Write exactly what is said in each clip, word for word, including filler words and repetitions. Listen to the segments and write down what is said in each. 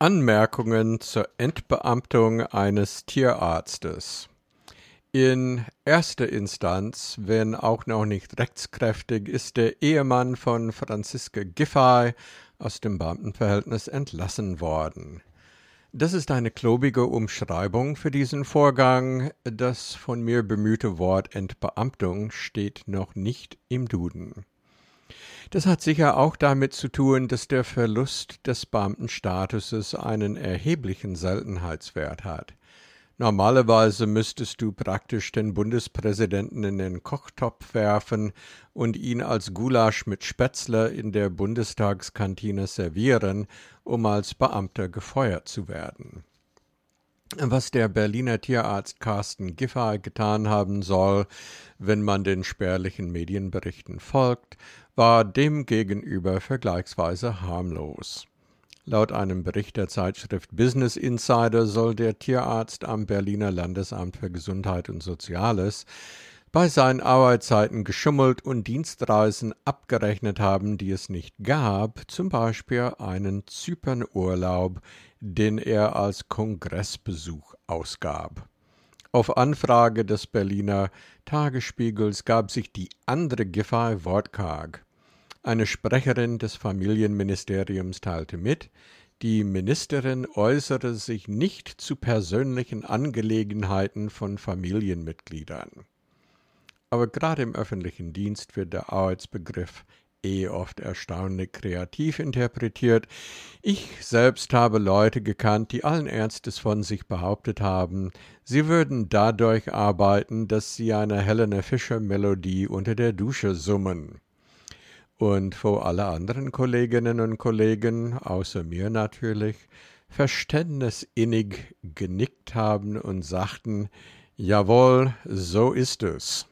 Anmerkungen zur Entbeamtung eines Tierarztes. In erster Instanz, wenn auch noch nicht rechtskräftig, ist der Ehemann von Franziska Giffey aus dem Beamtenverhältnis entlassen worden. Das ist eine klobige Umschreibung für diesen Vorgang. Das von mir bemühte Wort Entbeamtung steht noch nicht im Duden. Das hat sicher auch damit zu tun, dass der Verlust des Beamtenstatuses einen erheblichen Seltenheitswert hat. Normalerweise müsstest du praktisch den Bundespräsidenten in den Kochtopf werfen und ihn als Gulasch mit Spätzle in der Bundestagskantine servieren, um als Beamter gefeuert zu werden. Was der Berliner Tierarzt Carsten Giffey getan haben soll, wenn man den spärlichen Medienberichten folgt, war demgegenüber vergleichsweise harmlos. Laut einem Bericht der Zeitschrift Business Insider soll der Tierarzt am Berliner Landesamt für Gesundheit und Soziales bei seinen Arbeitszeiten geschummelt und Dienstreisen abgerechnet haben, die es nicht gab, zum Beispiel einen Zypernurlaub, den er als Kongressbesuch ausgab. Auf Anfrage des Berliner Tagesspiegels gab sich die andere Giffey wortkarg. Eine Sprecherin des Familienministeriums teilte mit, die Ministerin äußere sich nicht zu persönlichen Angelegenheiten von Familienmitgliedern. Aber gerade im öffentlichen Dienst wird der Arbeitsbegriff eh oft erstaunlich kreativ interpretiert. Ich selbst habe Leute gekannt, die allen Ernstes von sich behauptet haben, sie würden dadurch arbeiten, dass sie eine Helene Fischer-Melodie unter der Dusche summen. Und wo alle anderen Kolleginnen und Kollegen, außer mir natürlich, verständnisinnig genickt haben und sagten, jawohl, so ist es.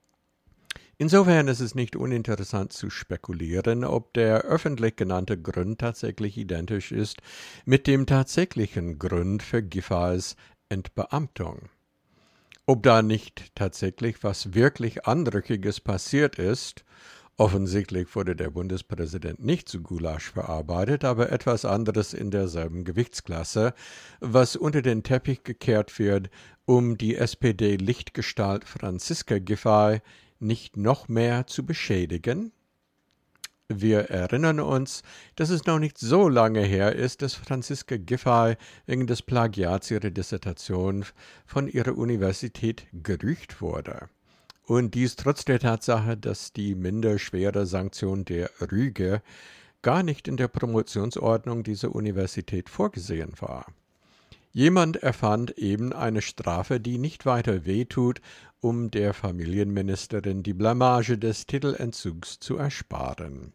Insofern ist es nicht uninteressant zu spekulieren, ob der öffentlich genannte Grund tatsächlich identisch ist mit dem tatsächlichen Grund für Giffeys Entbeamtung. Ob da nicht tatsächlich was wirklich Anrüchiges passiert ist. Offensichtlich wurde der Bundespräsident nicht zu Gulasch verarbeitet, aber etwas anderes in derselben Gewichtsklasse, was unter den Teppich gekehrt wird, um die S P D-Lichtgestalt Franziska Giffey nicht noch mehr zu beschädigen? Wir erinnern uns, dass es noch nicht so lange her ist, dass Franziska Giffey wegen des Plagiats ihrer Dissertation von ihrer Universität gerügt wurde. Und dies trotz der Tatsache, dass die minder schwere Sanktion der Rüge gar nicht in der Promotionsordnung dieser Universität vorgesehen war. Jemand erfand eben eine Strafe, die nicht weiter wehtut, um der Familienministerin die Blamage des Titelentzugs zu ersparen.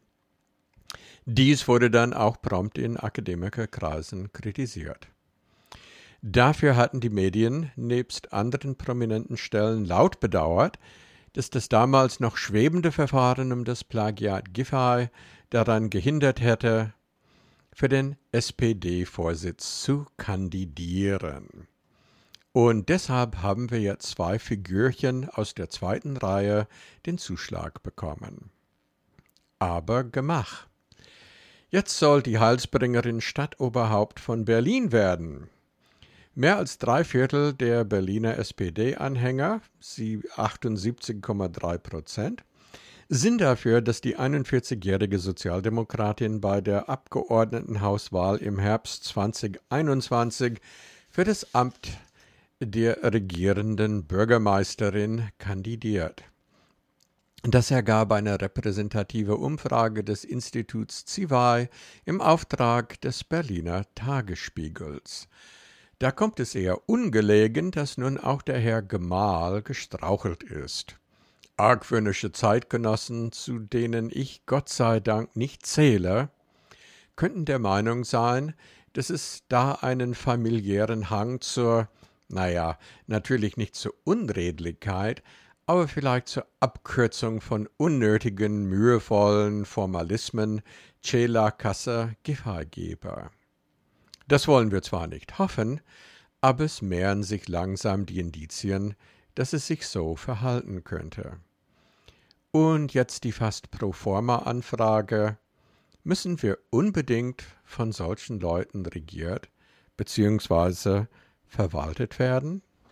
Dies wurde dann auch prompt in Akademikerkreisen kritisiert. Dafür hatten die Medien nebst anderen prominenten Stellen laut bedauert, dass das damals noch schwebende Verfahren um das Plagiat Giffey daran gehindert hätte, für den S P D-Vorsitz zu kandidieren. Und deshalb haben wir jetzt zwei Figürchen aus der zweiten Reihe den Zuschlag bekommen. Aber Gemach. Jetzt soll die Heilsbringerin Stadtoberhaupt von Berlin werden. Mehr als drei Viertel der Berliner S P D-Anhänger, sie achtundsiebzig Komma drei Prozent, sind dafür, dass die einundvierzigjährige Sozialdemokratin bei der Abgeordnetenhauswahl im Herbst zweitausendeinundzwanzig für das Amt der regierenden Bürgermeisterin kandidiert. Das ergab eine repräsentative Umfrage des Instituts Zivay im Auftrag des Berliner Tagesspiegels. Da kommt es eher ungelegen, dass nun auch der Herr Gemahl gestrauchelt ist. Argwöhnische Zeitgenossen, zu denen ich Gott sei Dank nicht zähle, könnten der Meinung sein, dass es da einen familiären Hang zur, naja, natürlich nicht zur Unredlichkeit, aber vielleicht zur Abkürzung von unnötigen, mühevollen Formalismen Cela Casa Giffey gebe. Das wollen wir zwar nicht hoffen, aber es mehren sich langsam die Indizien, dass es sich so verhalten könnte. Und jetzt die fast Proforma-Anfrage. Müssen wir unbedingt von solchen Leuten regiert bzw. verwaltet werden?